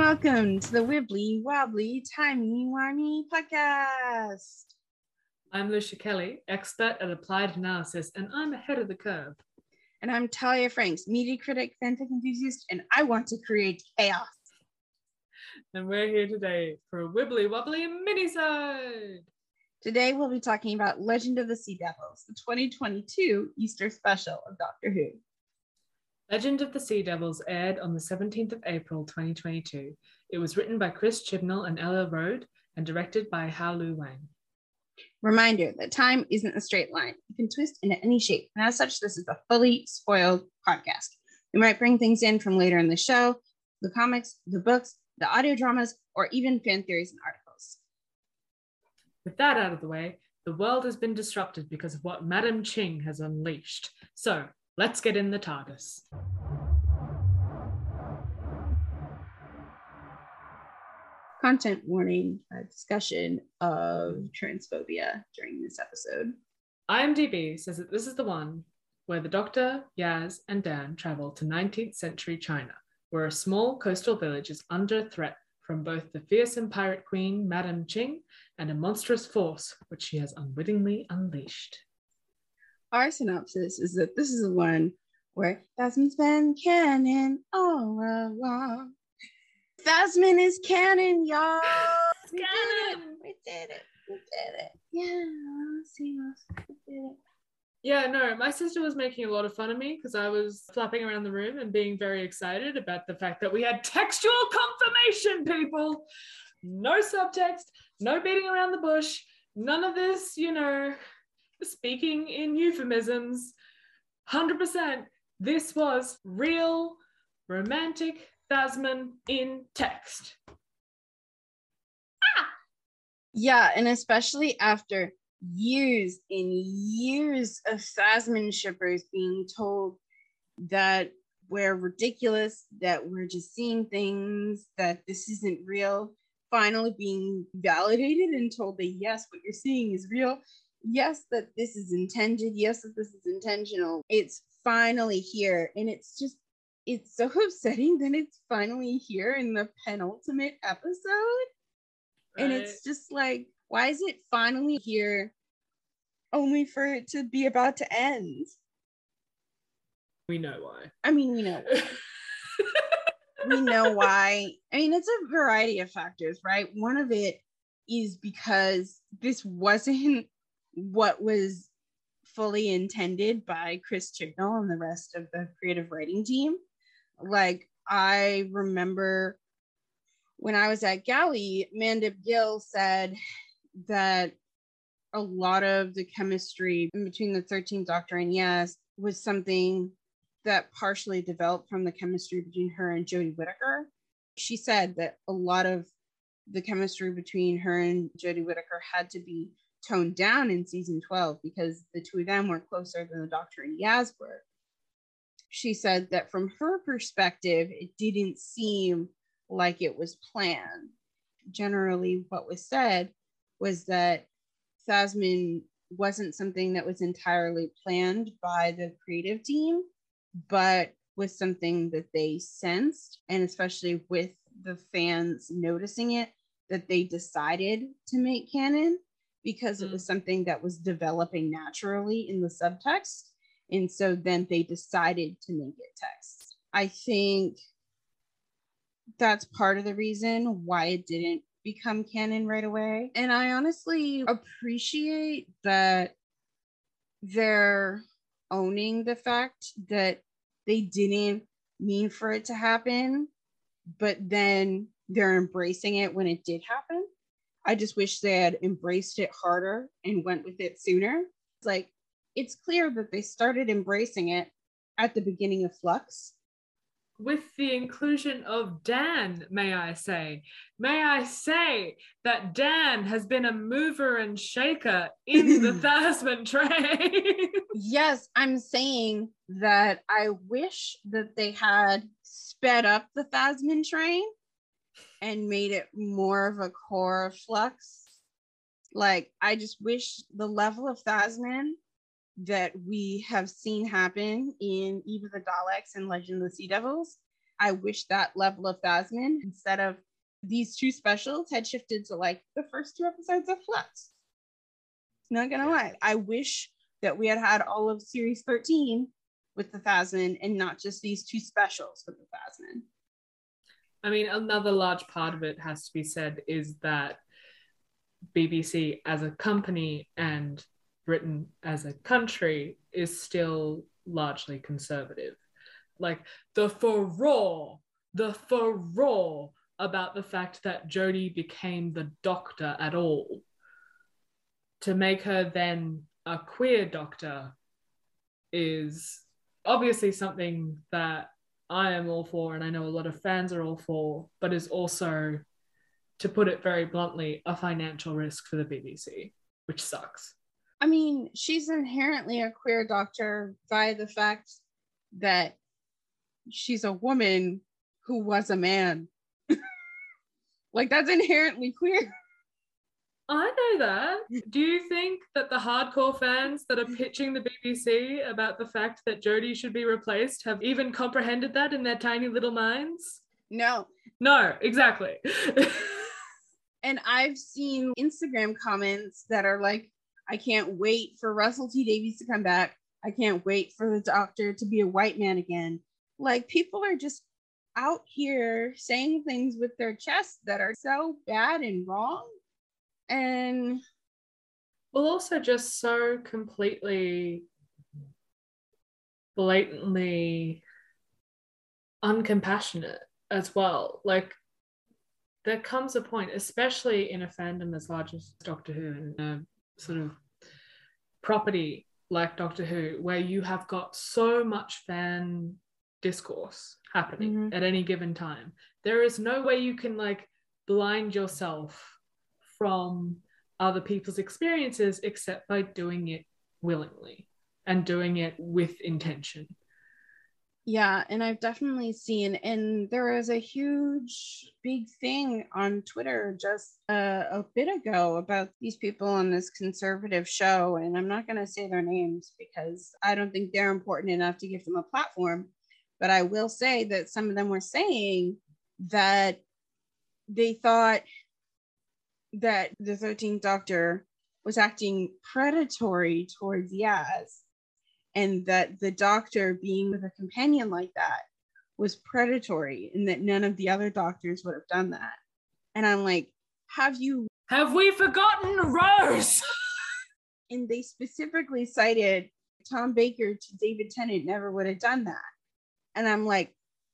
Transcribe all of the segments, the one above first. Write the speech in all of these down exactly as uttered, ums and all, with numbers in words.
welcome to the Wibbly Wobbly Timey Wimey podcast. I'm Lucia Kelly, expert at applied analysis, and I'm ahead of the curve. And I'm Talia Franks, media critic, fanfic enthusiast, and I want to create chaos. And we're here today for a Wibbly Wobbly mini-sode. Today we'll be talking about Legend of the Sea Devils, the twenty twenty-two Easter special of Doctor Who. Legend of the Sea Devils aired on the seventeenth of April twenty twenty-two. It was written by Chris Chibnall and Ella Road and directed by Hao Lu Wang. Reminder that time isn't a straight line. It can twist into any shape, and as such, this is a fully spoiled podcast. We might bring things in from later in the show, the comics, the books, the audio dramas, or even fan theories and articles. With that out of the way, the world has been disrupted because of what Madam Ching has unleashed. So, let's get in the TARDIS. Content warning, a discussion of transphobia during this episode. IMDb says that this is the one where the Doctor, Yaz, and Dan travel to nineteenth century China, where a small coastal village is under threat from both the fearsome pirate queen, Madam Ching, and a monstrous force which she has unwittingly unleashed. Our synopsis is that this is the one where Thasmin's been canon all along. Thasmin is canon, y'all. It's we canon. Did it. We did it. We did it. Yeah, see us. We did it. Yeah, no, my sister was making a lot of fun of me because I was flapping around the room and being very excited about the fact that we had textual confirmation, people. No subtext, no beating around the bush, none of this, you know, speaking in euphemisms. one hundred percent, this was real, romantic Thasmin in text. Ah! Yeah, and especially after years and years of Thasmin shippers being told that we're ridiculous, that we're just seeing things, that this isn't real, finally being validated and told that yes, what you're seeing is real. Yes, that this is intended. Yes, that this is intentional. It's finally here. And it's just, it's so upsetting that it's finally here in the penultimate episode. Right. And it's just like, why is it finally here only for it to be about to end? We know why. I mean, we know why. We know why. I mean, it's a variety of factors, right? One of it is because this wasn't what was fully intended by Chris Chibnall and the rest of the creative writing team. Like, I remember when I was at Galley, Mandip Gill said that a lot of the chemistry in between the thirteenth Doctor and Yaz was something that partially developed from the chemistry between her and Jodie Whittaker. She said that a lot of the chemistry between her and Jodie Whittaker had to be toned down in season twelve because the two of them were closer than the Doctor and Yaz were. She said that from her perspective, it didn't seem like it was planned. Generally, what was said was that Thasmin wasn't something that was entirely planned by the creative team, but was something that they sensed, and especially with the fans noticing it, that they decided to make canon because mm. it was something that was developing naturally in the subtext. And so then they decided to make it text. I think that's part of the reason why it didn't become canon right away. And I honestly appreciate that they're owning the fact that they didn't mean for it to happen, but then they're embracing it when it did happen. I just wish they had embraced it harder and went with it sooner. It's like, it's clear that they started embracing it at the beginning of Flux. With the inclusion of Dan, may I say. May I say that Dan has been a mover and shaker in the Thasmin train. Yes, I'm saying that I wish that they had sped up the Thasmin train and made it more of a core of Flux. Like, I just wish the level of Thasmin that we have seen happen in Eve of the Daleks and Legend of the Sea Devils I wish that level of Phasmin, instead of these two specials, had shifted to like the first two episodes of Flux. Not gonna lie, I wish that we had had all of series thirteen with the Phasmin and not just these two specials with the Phasmin. I mean, another large part of it has to be said is that B B C as a company and Britain as a country is still largely conservative. Like the furore, the furore about the fact that Jodie became the Doctor at all, to make her then a queer Doctor, is obviously something that I am all for, and I know a lot of fans are all for, but is also, to put it very bluntly, a financial risk for the B B C, which sucks. I mean, she's inherently a queer Doctor by the fact that she's a woman who was a man. Like, that's inherently queer. I know that. Do you think that the hardcore fans that are pitching the B B C about the fact that Jodie should be replaced have even comprehended that in their tiny little minds? No. No, exactly. And I've seen Instagram comments that are like, I can't wait for Russell T Davies to come back. I can't wait for the Doctor to be a white man again. Like, people are just out here saying things with their chests that are so bad and wrong. And well, also just so completely blatantly uncompassionate as well. Like, there comes a point, especially in a fandom as large as Doctor Who and a sort of property like Doctor Who, where you have got so much fan discourse happening mm-hmm. at any given time. There is no way you can like blind yourself from other people's experiences except by doing it willingly and doing it with intention. Yeah, and I've definitely seen, and there was a huge big thing on Twitter just uh, a bit ago about these people on this conservative show, and I'm not going to say their names because I don't think they're important enough to give them a platform, but I will say that some of them were saying that they thought that the thirteenth Doctor was acting predatory towards Yaz, and that the Doctor being with a companion like that was predatory, and that none of the other Doctors would have done that. And I'm like, have you... Have we forgotten Rose? And they specifically cited Tom Baker to David Tennant never would have done that. And I'm like,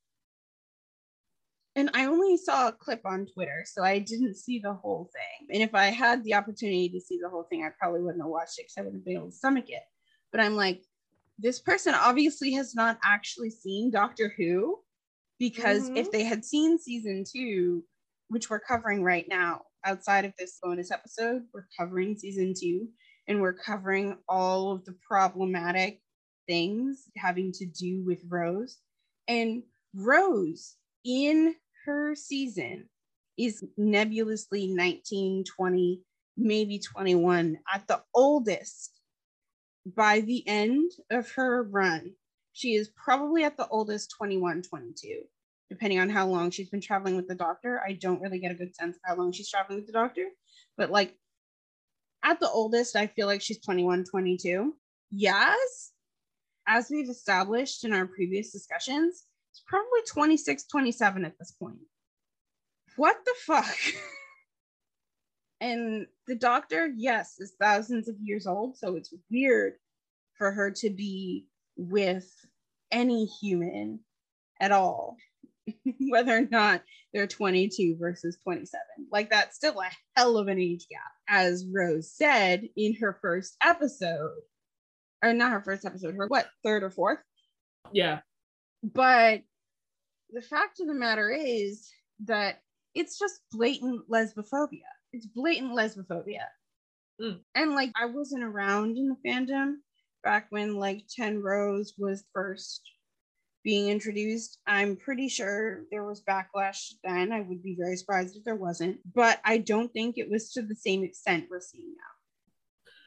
and I only saw a clip on Twitter, so I didn't see the whole thing. And if I had the opportunity to see the whole thing, I probably wouldn't have watched it because I wouldn't have been able to stomach it. But I'm like, this person obviously has not actually seen Doctor Who, because mm-hmm. if they had seen season two, which we're covering right now, outside of this bonus episode, we're covering season two, and we're covering all of the problematic things having to do with Rose. And Rose, in her season, is nebulously nineteen, twenty, maybe twenty-one at the oldest. By the end of her run, she is probably at the oldest twenty-one, twenty-two, depending on how long she's been traveling with the Doctor. I don't really get a good sense of how long she's traveling with the Doctor, but like at the oldest, I feel like she's twenty-one, twenty-two. Yaz, as we've established in our previous discussions, it's probably twenty-six, twenty-seven at this point. What the fuck? And the Doctor, yes, is thousands of years old, so it's weird for her to be with any human at all, whether or not they're twenty-two versus twenty-seven. Like, that's still a hell of an age gap. As Rose said in her first episode, or not her first episode, her what, third or fourth? Yeah. But the fact of the matter is that it's just blatant lesbophobia. It's blatant lesbophobia. Mm. And like, I wasn't around in the fandom back when like ten Rose was first being introduced. I'm pretty sure there was backlash then. I would be very surprised if there wasn't. But I don't think it was to the same extent we're seeing now.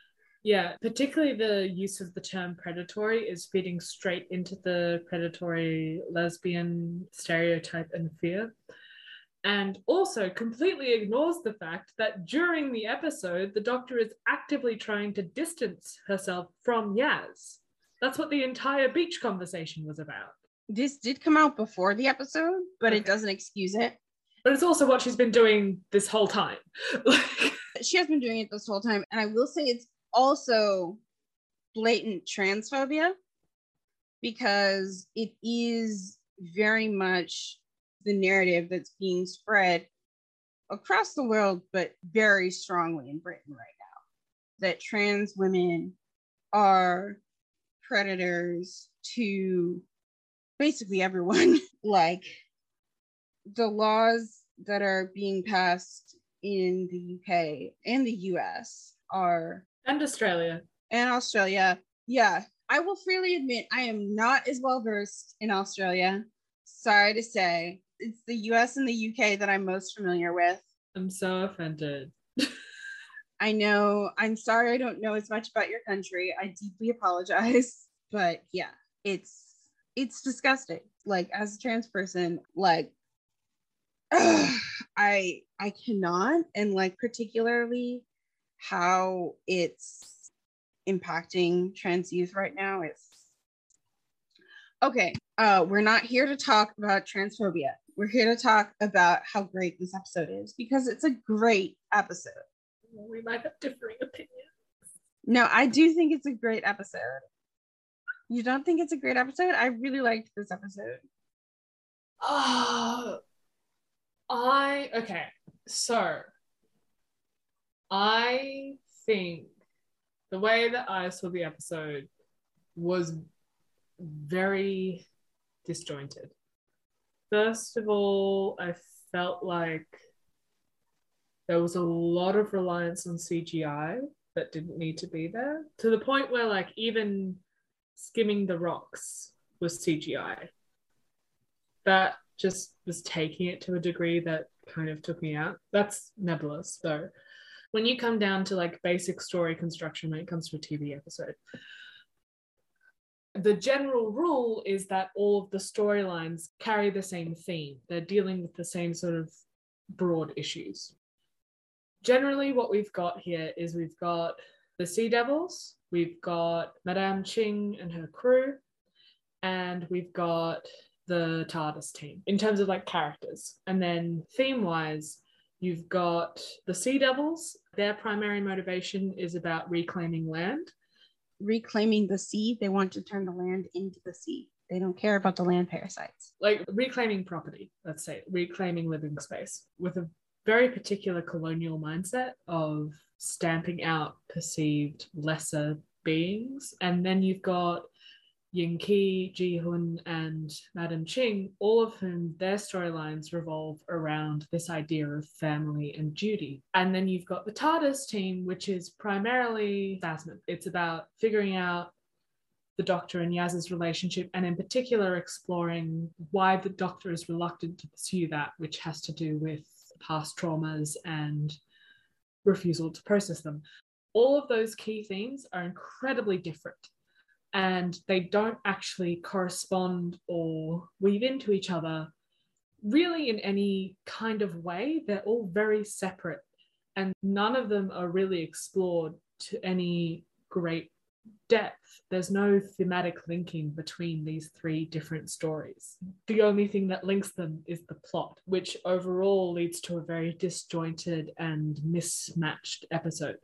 Yeah, particularly the use of the term predatory is feeding straight into the predatory lesbian stereotype and fear. And also completely ignores the fact that during the episode, the Doctor is actively trying to distance herself from Yaz. That's what the entire beach conversation was about. This did come out before the episode, but Okay. it doesn't excuse it. But it's also what she's been doing this whole time. She has been doing it this whole time. And I will say it's also blatant transphobia, because it is very much the narrative that's being spread across the world, but very strongly in Britain right now, that trans women are predators to basically everyone. Like, the laws that are being passed in the U K and the U S are, and Australia. And Australia. Yeah. I will freely admit I am not as well versed in Australia. Sorry to say. It's the U S and the U K that I'm most familiar with. I'm so offended. I know. I'm sorry I don't know as much about your country. I deeply apologize. But yeah, it's it's disgusting. Like, as a trans person, like, ugh, I I cannot. And like, particularly how it's impacting trans youth right now. It's okay. Uh, we're not here to talk about transphobia. We're here to talk about how great this episode is, because it's a great episode. We might have differing opinions. No, I do think it's a great episode. You don't think it's a great episode? I really liked this episode. Oh, I, okay. So, I think the way that I saw the episode was very disjointed. First of all, I felt like there was a lot of reliance on C G I that didn't need to be there, to the point where, like, even skimming the rocks was C G I. That just was taking it to a degree that kind of took me out. That's nebulous, though. When you come down to like basic story construction when it comes to a T V episode, the general rule is that all of the storylines carry the same theme. They're dealing with the same sort of broad issues. Generally, what we've got here is we've got the Sea Devils, we've got Madame Ching and her crew, and we've got the TARDIS team in terms of like characters. And then theme-wise, you've got the Sea Devils. Their primary motivation is about reclaiming land. Reclaiming the sea. They want to turn the land into the sea. They don't care about the land parasites. Like reclaiming property, let's say, reclaiming living space, with a very particular colonial mindset of stamping out perceived lesser beings. And then you've got Yin Ki, Ji Hun, and Madam Ching, all of whom their storylines revolve around this idea of family and duty. And then you've got the TARDIS team, which is primarily Phasma. It's about figuring out the Doctor and Yaz's relationship, and in particular exploring why the Doctor is reluctant to pursue that, which has to do with past traumas and refusal to process them. All of those key themes are incredibly different, and they don't actually correspond or weave into each other really in any kind of way. They're all very separate, and none of them are really explored to any great depth. There's no thematic linking between these three different stories. The only thing that links them is the plot, which overall leads to a very disjointed and mismatched episode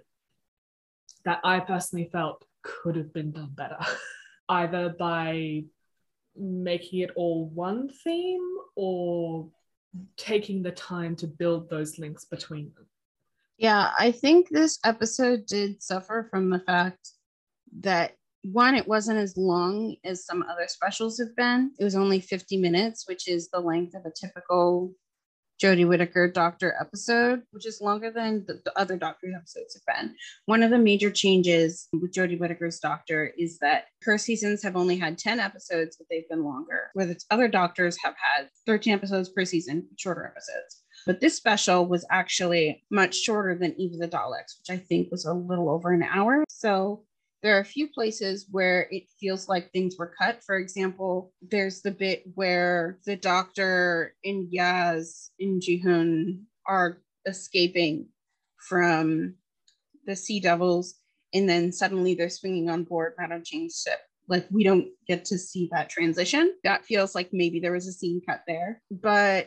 that I personally felt could have been done better. Either by making it all one theme or taking the time to build those links between them. Yeah, I think this episode did suffer from the fact that, one, it wasn't as long as some other specials have been. It was only fifty minutes, which is the length of a typical Jodie Whittaker Doctor episode, which is longer than the, the other Doctor episodes have been. One of the major changes with Jodie Whittaker's Doctor is that her seasons have only had ten episodes, but they've been longer, where the other Doctors have had thirteen episodes per season, shorter episodes. But this special was actually much shorter than Eve of the Daleks, which I think was a little over an hour. So there are a few places where it feels like things were cut. For example, there's the bit where the Doctor and Yaz and Ji-hoon are escaping from the Sea Devils, and then suddenly they're swinging on board Madame Ching's ship. Like, we don't get to see that transition. That feels like maybe there was a scene cut there. But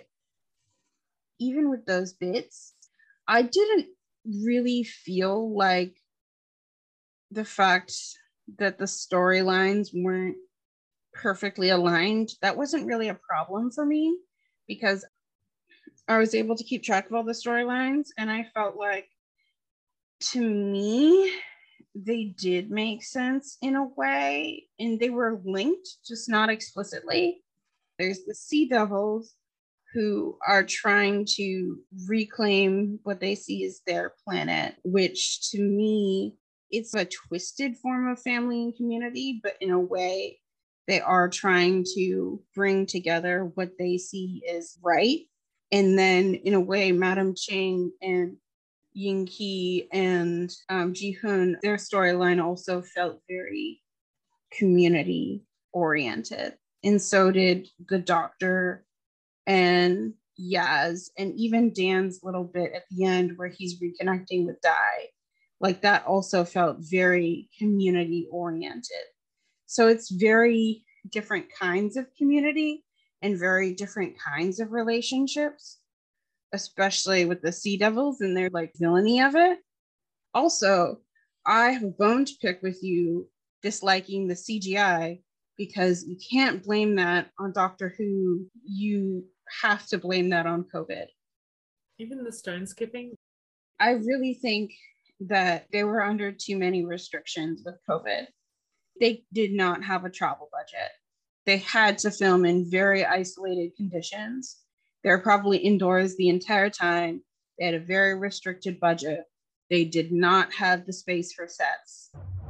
even with those bits, I didn't really feel like the fact that the storylines weren't perfectly aligned, that wasn't really a problem for me, because I was able to keep track of all the storylines, and I felt like, to me, they did make sense in a way, and they were linked, just not explicitly. There's the Sea Devils, who are trying to reclaim what they see as their planet, which to me, it's a twisted form of family and community, but in a way, they are trying to bring together what they see as right. And then in a way, Madame Ching and Ying Ki and um, Ji-hoon, their storyline also felt very community oriented. And so did the Doctor and Yaz, and even Dan's little bit at the end where he's reconnecting with Dai. Like, that also felt very community oriented. So it's very different kinds of community and very different kinds of relationships, especially with the Sea Devils and their like villainy of it. Also, I have a bone to pick with you disliking the C G I, because you can't blame that on Doctor Who. You have to blame that on COVID. Even the stone skipping? I really think that they were under too many restrictions with COVID. They did not have a travel budget. They had to film in very isolated conditions. They were probably indoors the entire time. They had a very restricted budget. They did not have the space for sets.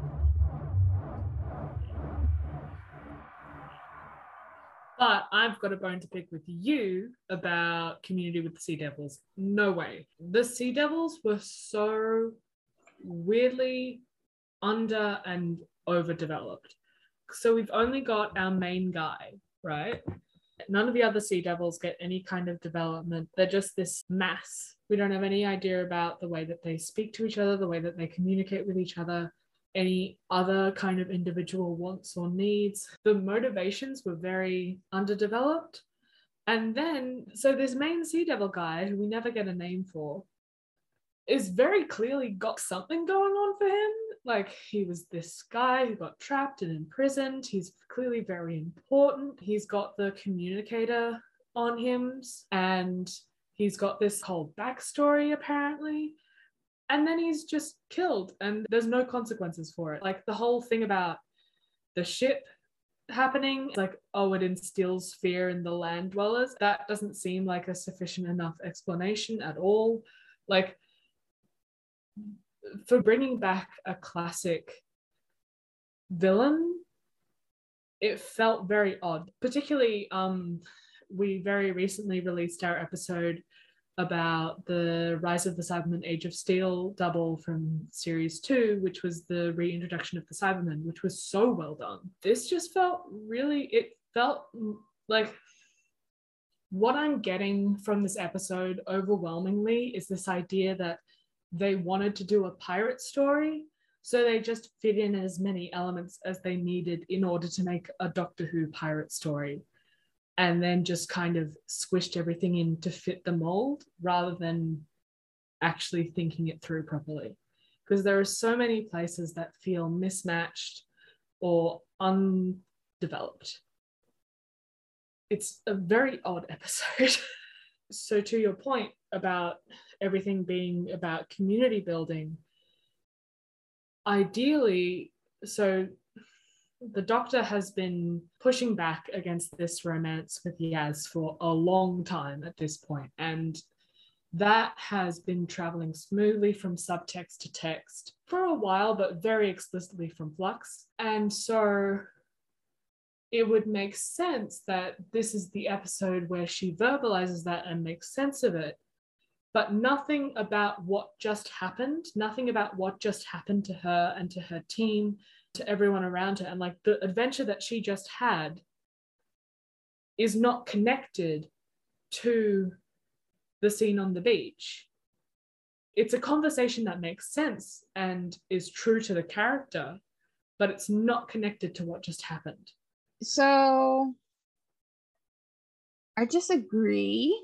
But I've got a bone to pick with you about Community with the Sea Devils. No way. The Sea Devils were so weirdly under and overdeveloped. So we've only got our main guy, right? None of the other Sea Devils get any kind of development. They're just this mass. We don't have any idea about the way that they speak to each other, the way that they communicate with each other, any other kind of individual wants or needs. The motivations were very underdeveloped. And then, so this main Sea Devil guy, who we never get a name for, is very clearly got something going on for him. Like, he was this guy who got trapped and imprisoned. He's clearly very important. He's got the communicator on him, and he's got this whole backstory, apparently. And then he's just killed, and there's no consequences for it. Like, the whole thing about the ship happening, like, oh, it instills fear in the land dwellers. That doesn't seem like a sufficient enough explanation at all. Like, for bringing back a classic villain, it felt very odd. Particularly, um, we very recently released our episode about the Rise of the Cybermen Age of Steel double from series two, which was the reintroduction of the Cybermen, which was so well done. This just felt really, it felt like what I'm getting from this episode overwhelmingly is this idea that they wanted to do a pirate story, so they just fit in as many elements as they needed in order to make a Doctor Who pirate story, and then just kind of squished everything in to fit the mold rather than actually thinking it through properly. Because there are so many places that feel mismatched or undeveloped. It's a very odd episode. So to your point about everything being about community building, ideally, so the Doctor has been pushing back against this romance with Yaz for a long time at this point, and that has been traveling smoothly from subtext to text for a while, but very explicitly from Flux. And so it would make sense that this is the episode where she verbalizes that and makes sense of it. but nothing about what just happened, nothing about what just happened to her and to her team, to everyone around her. And like the adventure that she just had is not connected to the scene on the beach. It's a conversation that makes sense and is true to the character, but it's not connected to what just happened. So I disagree.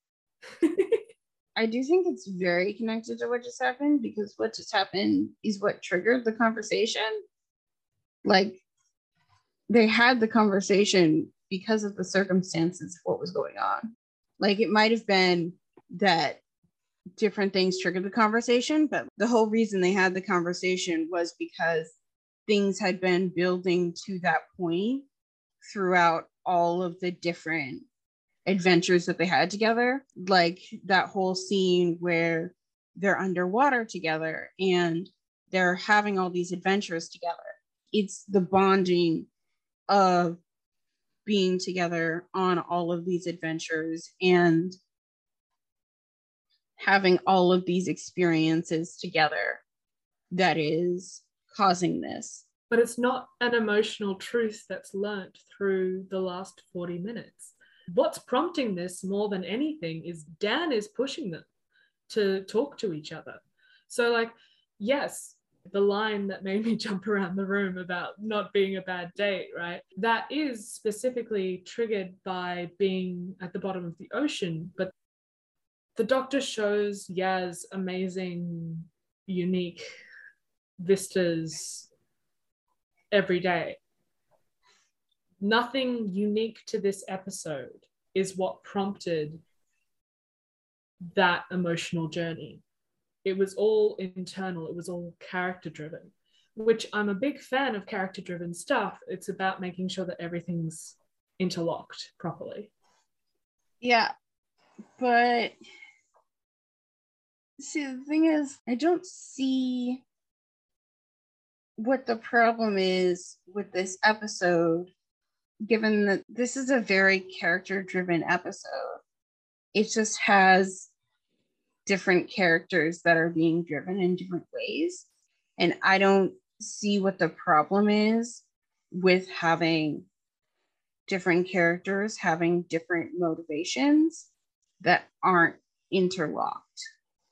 I do think it's very connected to what just happened, because what just happened is what triggered the conversation. Like, they had the conversation because of the circumstances of what was going on. Like, it might have been that different things triggered the conversation, but the whole reason they had the conversation was because things had been building to that point throughout all of the different adventures that they had together. Like that whole scene where they're underwater together and they're having all these adventures together. It's the bonding of being together on all of these adventures and having all of these experiences together that is causing this. But it's not an emotional truth that's learnt through the last forty minutes. What's prompting this more than anything is Dan is pushing them to talk to each other. So like, yes, the line that made me jump around the room about not being a bad date, right? That is specifically triggered by being at the bottom of the ocean. But the Doctor shows Yaz amazing, unique vistas every day. Nothing unique to this episode is what prompted that emotional journey. It was all internal. It was all character driven, which I'm a big fan of character driven stuff. It's about making sure that everything's interlocked properly. Yeah, but see, the thing is, I don't see what the problem is with this episode, given that this is a very character driven episode. It just has different characters that are being driven in different ways. And I don't see what the problem is with having different characters having different motivations that aren't interlocked.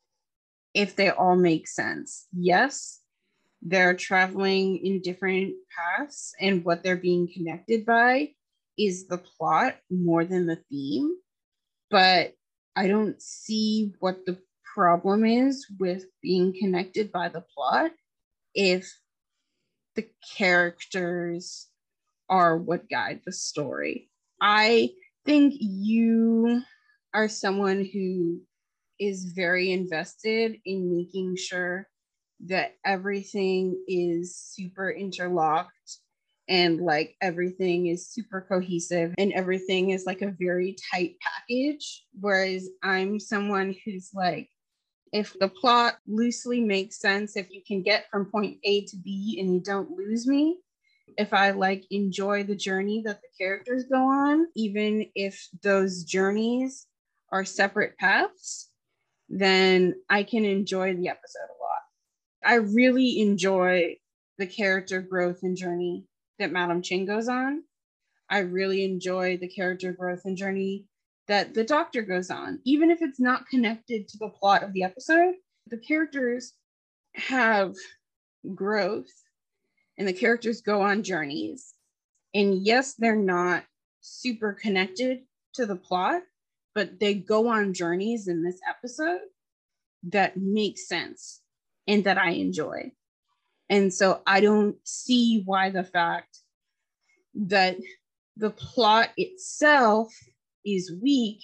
If they all make sense. Yes, they're traveling in different paths, and what they're being connected by is the plot more than the theme. But I don't see what the problem is with being connected by the plot if the characters are what guide the story. I think you are someone who is very invested in making sure that everything is super interlocked and like everything is super cohesive and everything is like a very tight package. Whereas I'm someone who's like, if the plot loosely makes sense, if you can get from point A to B and you don't lose me, if I like enjoy the journey that the characters go on, even if those journeys are separate paths, then I can enjoy the episode a lot. I really enjoy the character growth and journey that Madam Ching goes on. I really enjoy the character growth and journey that the Doctor goes on. Even if it's not connected to the plot of the episode, the characters have growth and the characters go on journeys. And yes, they're not super connected to the plot, but they go on journeys in this episode that make sense and that I enjoy. And so I don't see why the fact that the plot itself is weak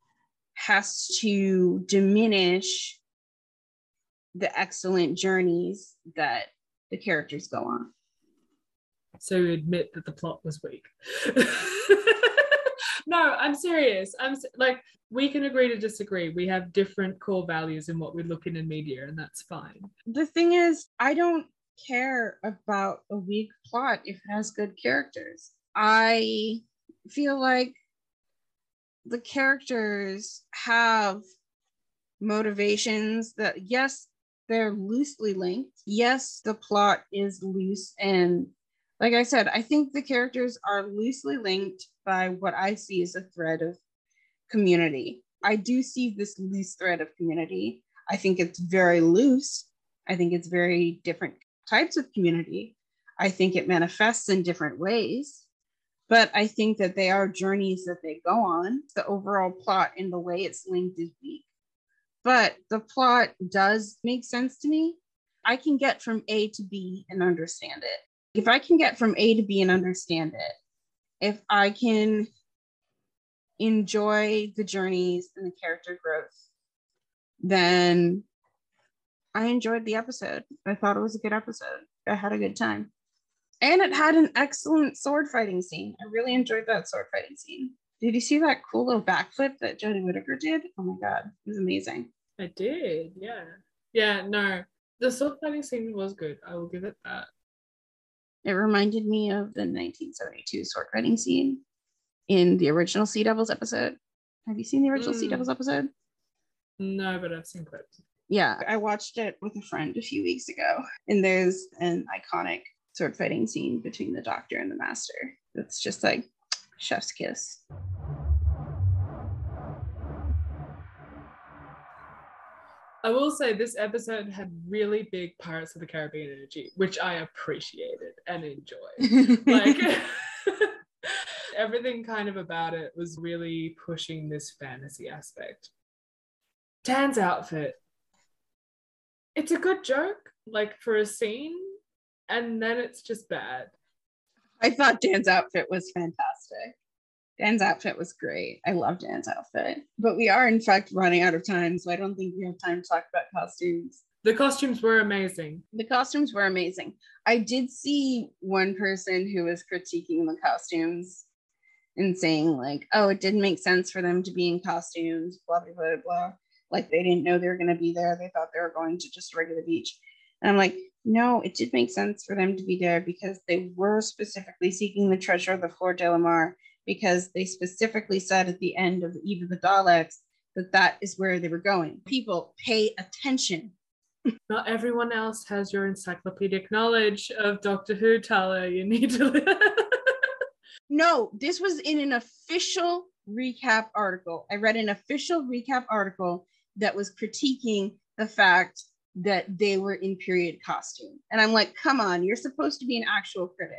has to diminish the excellent journeys that the characters go on. So admit that the plot was weak. No, I'm serious. I'm like, we can agree to disagree. We have different core values in what we look in in media, and that's fine. The thing is, I don't care about a weak plot if it has good characters. I feel like the characters have motivations that, yes, they're loosely linked. Yes, the plot is loose. And like I said, I think the characters are loosely linked by what I see as a thread of community. I do see this loose thread of community. I think it's very loose. I think it's very different types of community. I think it manifests in different ways. But I think that they are journeys that they go on. The overall plot and the way it's linked is weak. But the plot does make sense to me. I can get from A to B and understand it. If I can get from A to B and understand it, if I can enjoy the journeys and the character growth, then I enjoyed the episode. I thought it was a good episode. I had a good time. And it had an excellent sword fighting scene. I really enjoyed that sword fighting scene. Did you see that cool little backflip that Jodie Whittaker did? Oh my God, it was amazing. I did, yeah. Yeah, no, the sword fighting scene was good. I will give it that. It reminded me of the nineteen seventy-two sword fighting scene in the original Sea Devils episode. Have you seen the original mm. Sea Devils episode? No, but I've seen clips. Yeah, I watched it with a friend a few weeks ago, and there's an iconic sword fighting scene between the Doctor and the Master. It's just like chef's kiss. I will say this episode had really big Pirates of the Caribbean energy, which I appreciated and enjoyed. Like everything kind of about it was really pushing this fantasy aspect. Dan's outfit. It's a good joke, like for a scene, and then it's just bad. I thought Dan's outfit was fantastic. Dan's outfit was great. I love Dan's outfit. But we are, in fact, running out of time, so I don't think we have time to talk about costumes. The costumes were amazing. The costumes were amazing. I did see one person who was critiquing the costumes and saying, like, oh, it didn't make sense for them to be in costumes, blah, blah, blah, blah. Like, they didn't know they were going to be there. They thought they were going to just regular beach. And I'm like, no, it did make sense for them to be there because they were specifically seeking the treasure of the Fleur de la Mar, because they specifically said at the end of Eve of the Daleks that that is where they were going. People, pay attention. Not everyone else has your encyclopedic knowledge of Doctor Who, Tala. You need to... No, this was in an official recap article. I read an official recap article that was critiquing the fact that they were in period costume. And I'm like, come on, you're supposed to be an actual critic.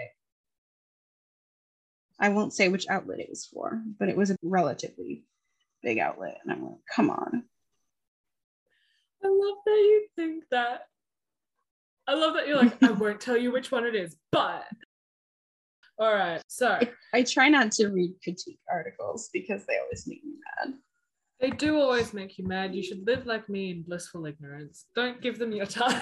I won't say which outlet it was for, but it was a relatively big outlet. And I'm like, come on. I love that you think that. I love that you're like, I won't tell you which one it is, but. All right, so. I, I try not to read critique articles because they always make me mad. They do always make you mad. You should live like me in blissful ignorance. Don't give them your time.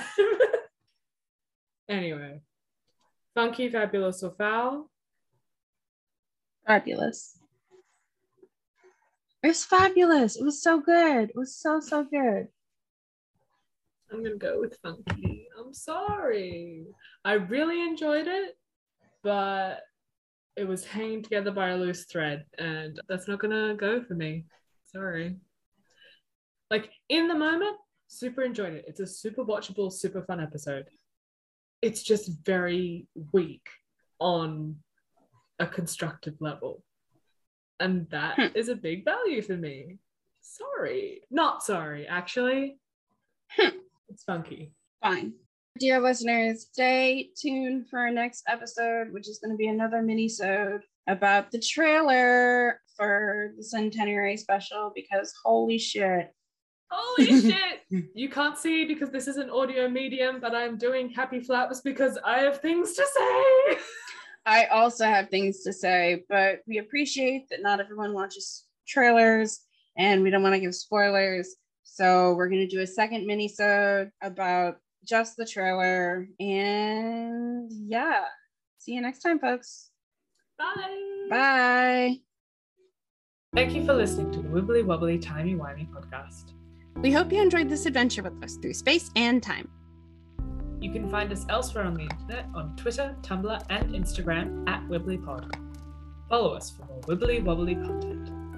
Anyway. Funky, fabulous, or foul? Fabulous. It was fabulous. It was so good. It was so, so good. I'm going to go with funky. I'm sorry. I really enjoyed it, but it was hanging together by a loose thread, and that's not going to go for me. Sorry. Like, in the moment, super enjoyed it. It's a super watchable, super fun episode. It's just very weak on a constructive level, and that hmm. is a big value for me. Sorry. Not sorry, actually. Hmm. It's funky. Fine. Dear listeners, stay tuned for our next episode, which is going to be another mini-sode about the trailer for the Centenary special, because holy shit. Holy shit! You can't see because this is an audio medium, but I'm doing happy flaps because I have things to say. I also have things to say, but we appreciate that not everyone watches trailers and we don't want to give spoilers. So we're going to do a second mini-sode about just the trailer. And yeah, see you next time, folks. Bye. Bye. Thank you for listening to the Wibbly Wobbly Timey Wimey podcast. We hope you enjoyed this adventure with us through space and time. You can find us elsewhere on the internet on Twitter, Tumblr, and Instagram at WibblyPod. Follow us for more wibbly wobbly content.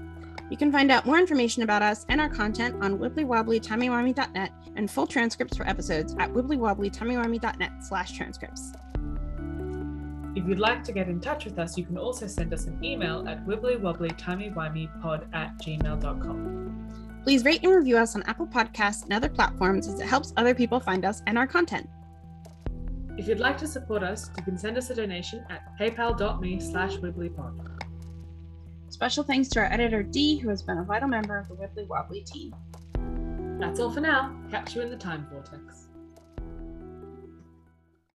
You can find out more information about us and our content on wibbly wobbly timey wimey dot net and full transcripts for episodes at wibbly wobbly timey wimey dot net slash transcripts. If you'd like to get in touch with us, you can also send us an email at wibbly wobbly timey wimey pod at gmail dot com. Please rate and review us on Apple Podcasts and other platforms as it helps other people find us and our content. If you'd like to support us, you can send us a donation at paypal dot me slash wibblypod. Special thanks to our editor Dee, who has been a vital member of the Wibbly Wobbly team. That's all for now. Catch you in the time vortex.